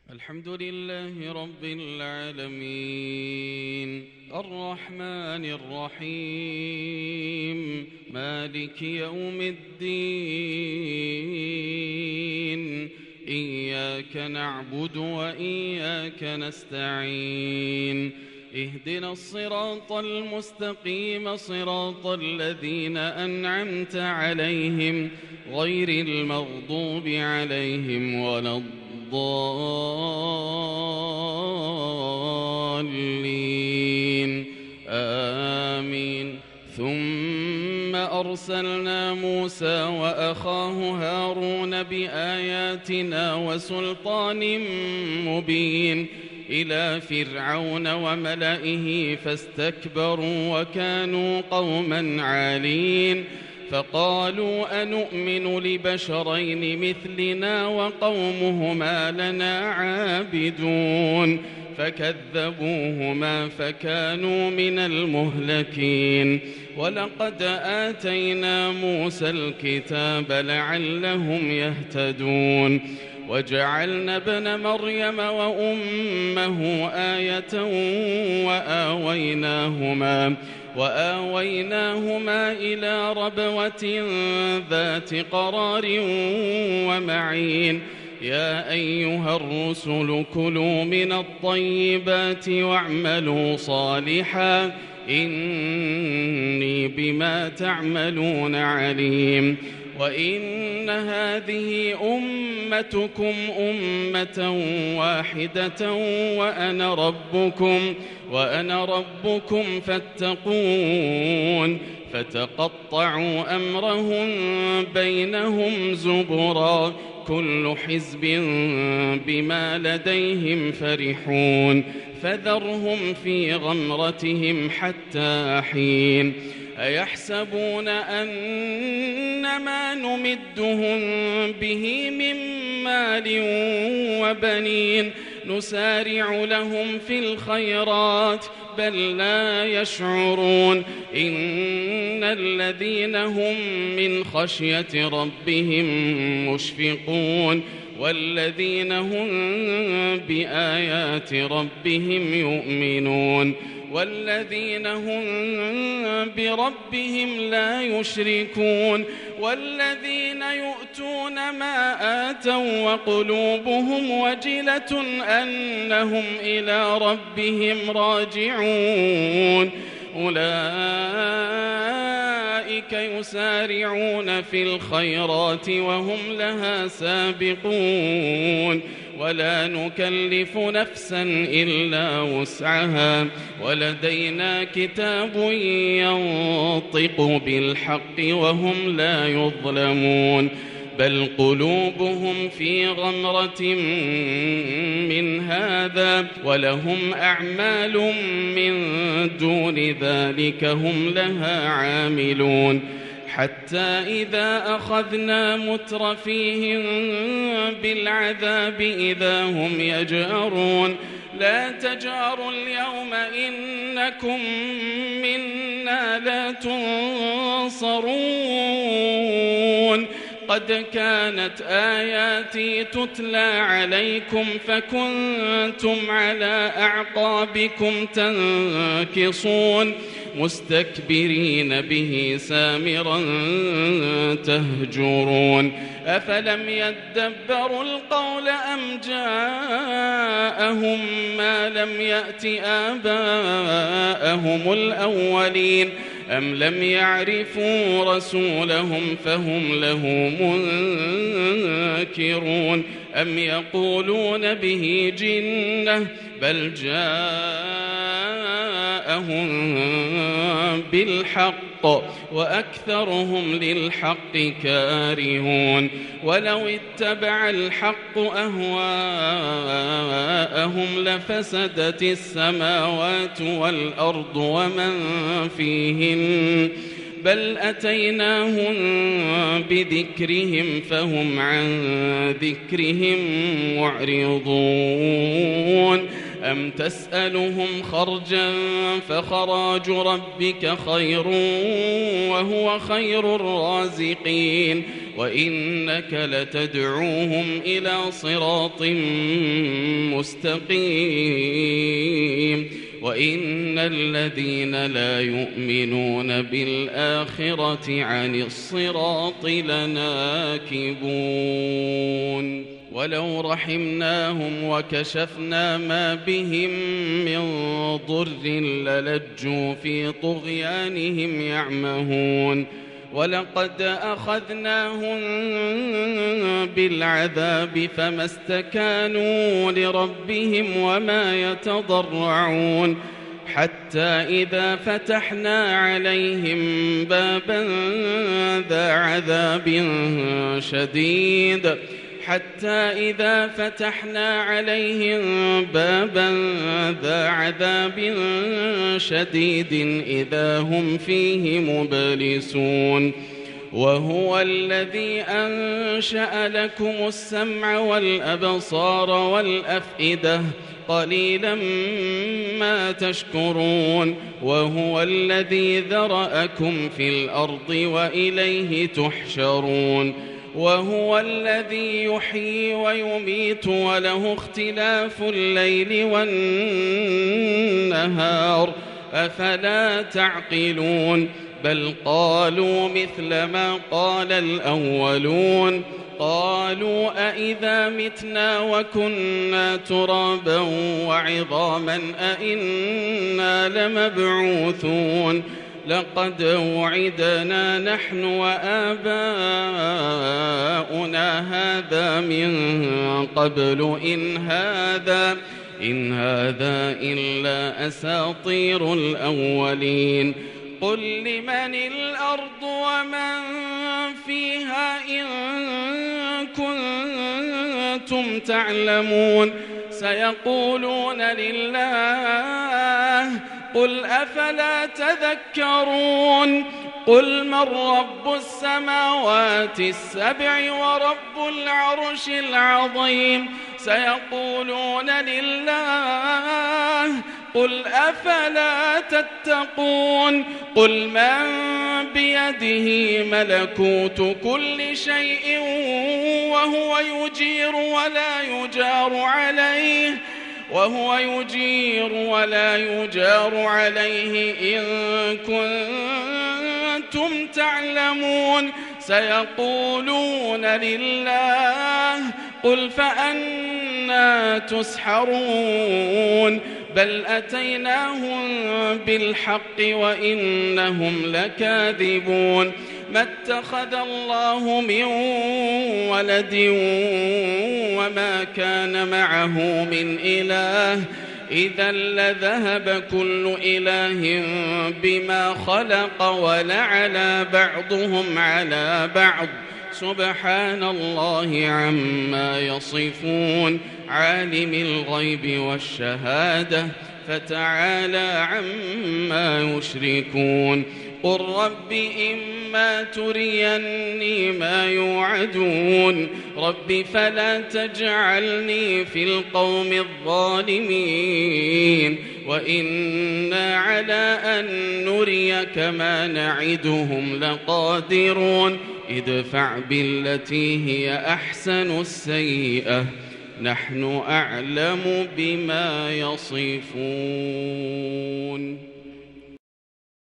الحمد لله رب العالمين الرحمن الرحيم مالك يوم الدين إياك نعبد وإياك نستعين اهدنا الصراط المستقيم صراط الذين أنعمت عليهم غير المغضوب عليهم ولا الضالين آمين. ثم أرسلنا موسى وأخاه هارون بآياتنا وسلطان مبين إلى فرعون وملئه فاستكبروا وكانوا قوما عالين فقالوا أنؤمن لبشرين مثلنا وقومهما لنا عابدون فكذبوهما فكانوا من المهلكين. ولقد آتينا موسى الكتاب لعلهم يهتدون وجعلنا ابن مريم وأمه آية وآويناهما إلى ربوة ذات قرار ومعين. يا أيها الرسل كلوا من الطيبات واعملوا صالحا إني بما تعملون عليم. وإن هذه أمتكم أمة واحدة وأنا ربكم فاتقون. فتقطعوا أمرهم بينهم زبرا كل حزب بما لديهم فرحون. فذرهم في غمرتهم حتى حين. أيحسبون أن ما نمدهم به من مال وبنين نسارع لهم في الخيرات بل لا يشعرون. إن الذين هم من خشية ربهم مشفقون والذين هم بآيات ربهم يؤمنون والذين هم بربهم لا يشركون والذين يؤتون ما آتوا وقلوبهم وجلة أنهم إلى ربهم راجعون. أولئك يسارعون في الخيرات وهم لها سابقون. ولا نكلف نفسا إلا وسعها ولدينا كتاب ينطق بالحق وهم لا يظلمون. بل قلوبهم في غمرة من هذا ولهم أعمال من دون ذلك هم لها عاملون. حتى إذا أخذنا مترفيهم بالعذاب إذا هم يجأرون. لا تجأروا اليوم إنكم منا لا تنصرون. قد كانت آياتي تتلى عليكم فكنتم على أعقابكم تنكصون مستكبرين به سامرا تهجرون. أفلم يدبروا القول أم جاءهم ما لم يأت آباءهم الأولين أم لم يعرفوا رسولهم فهم له منكرون. أم يقولون به جنة بل جاءهم بالحق وأكثرهم للحق كارهون. ولو اتبع الحق أهواءهم لفسدت السماوات والأرض ومن فيهن بل أتيناهم بذكرهم فهم عن ذكرهم معرضون. أم تسألهم خرجا فخراج ربك خير وهو خير الرازقين. وإنك لتدعوهم إلى صراط مستقيم وإن الذين لا يؤمنون بالآخرة عن الصراط لناكبون ولو رحمناهم وكشفنا ما بهم من ضر للجوا في طغيانهم يعمهون ولقد أخذناهم بالعذاب فما استكانوا لربهم وما يتضرعون حتى إذا فتحنا عليهم بابا ذا عذاب شديد إذا هم فيه مبلسون وهو الذي أنشأ لكم السمع والأبصار والأفئدة قليلا ما تشكرون وهو الذي ذرأكم في الأرض وإليه تحشرون وهو الذي يحيي ويميت وله اختلاف الليل والنهار أفلا تعقلون بل قالوا مثل ما قال الأولون قالوا أئذا متنا وكنا ترابا وعظاما أئنا لمبعوثون لقد وعدنا نحن وآباؤنا هذا من قبل إن هذا إلا أساطير الأولين قل لمن الأرض ومن فيها إن كنتم تعلمون سيقولون لله قل أفلا تذكرون قل من رب السماوات السبع ورب العرش العظيم سيقولون لله قل أفلا تتقون قل من بيده ملكوت كل شيء وهو يجير ولا يجار عليه إن كنتم تعلمون سيقولون لله قل فأنى تسحرون بل أتيناهم بالحق وإنهم لكاذبون ما اتخذ الله من ولد وما كان معه من إله إذا لذهب كل إله بما خلق ولعلى بعضهم على بعض سبحان الله عما يصفون عالم الغيب والشهادة فتعالى عما يشركون قل رب إما تريني ما يوعدون رب فلا تجعلني في القوم الظالمين وإنا على أن نريك ما نعدهم لقادرون ادفع بالتي هي أحسن السيئة نحن أعلم بما يصفون